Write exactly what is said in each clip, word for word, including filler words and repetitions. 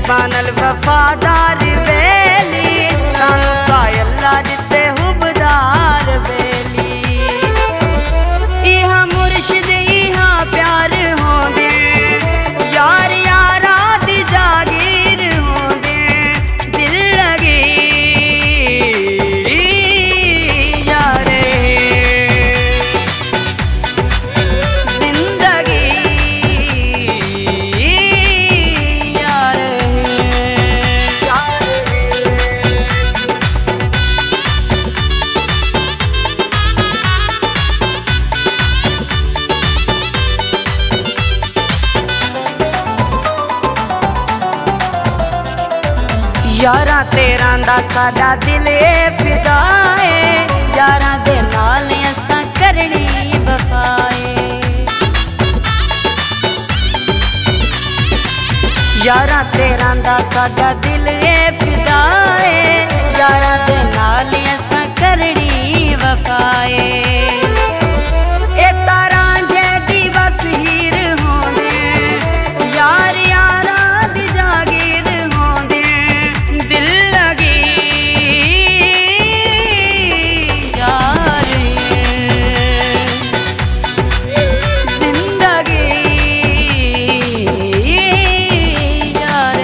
बनल वफादार बेली सानू का अल्लाह दिते हुबदार बेली। इहा मुर्शिद इहा प्यार होंदे यार यारा दी जागीर होंदे दिल लगी यारे जिंदगी यारा तेरा दा साडा दिल फिदा है यारा दे नाल असां करनी वफाए। यारा तेरा दा साडा दिल फिदा है यारा दे नाल असां करनी वफाए। ए तारा जैदी बस हीर होंदे यार यारा दी जागीर होंदे दिल लगी यार जिंदगी यार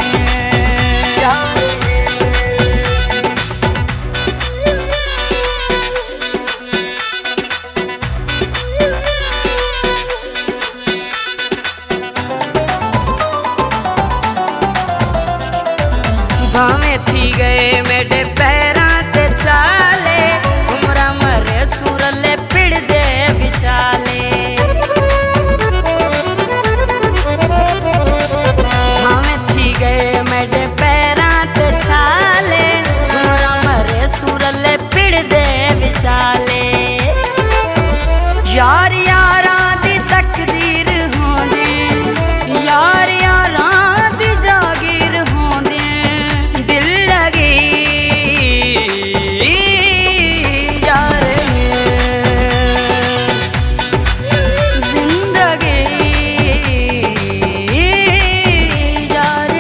भावे थी गए मेरे पैरां ते चाले उमरा मरे सुरले पिड़ दे विचाले। भावे थी गए मेरे पैरां ते चाले उमरा मरे सुरले पिड़ दे विचाले। यार यारा दी तकदीर होंदे यार यारा दी जागीर होंदे दिल लगी यार जिंदगी यार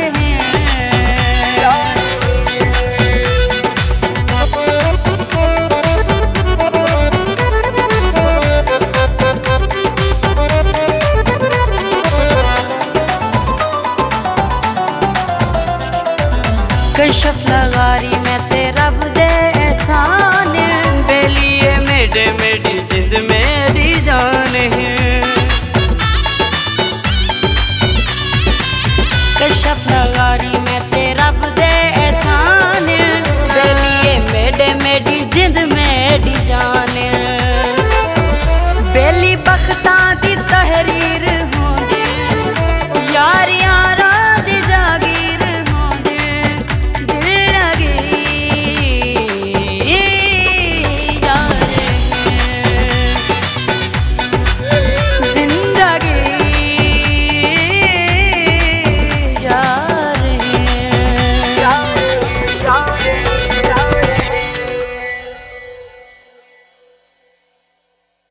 कशफ लगारी मैं तेरा रब दे एहसान